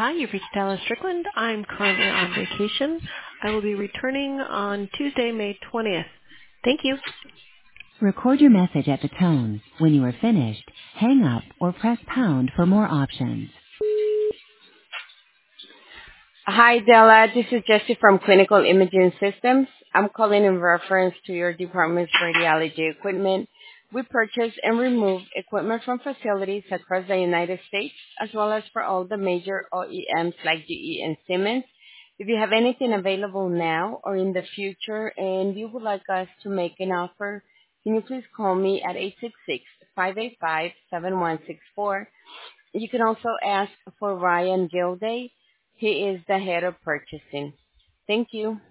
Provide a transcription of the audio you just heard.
Hi, you've reached Dallas Strickland. I'm currently on vacation. I will be returning on Tuesday, May 20th. Thank you. Record your message at the tone. When you are finished, hang up or press pound for more options. Hi, Della. This is Jessie from Clinical Imaging Systems. I'm calling in reference to your department's radiology equipment. We purchase and remove equipment from facilities across the United States, as well as for all the major OEMs like GE and Siemens. If you have anything available now or in the future and you would like us to make an offer, can you please call me at 866-585-7164. You can also ask for Ryan Gilday. He is the head of purchasing. Thank you.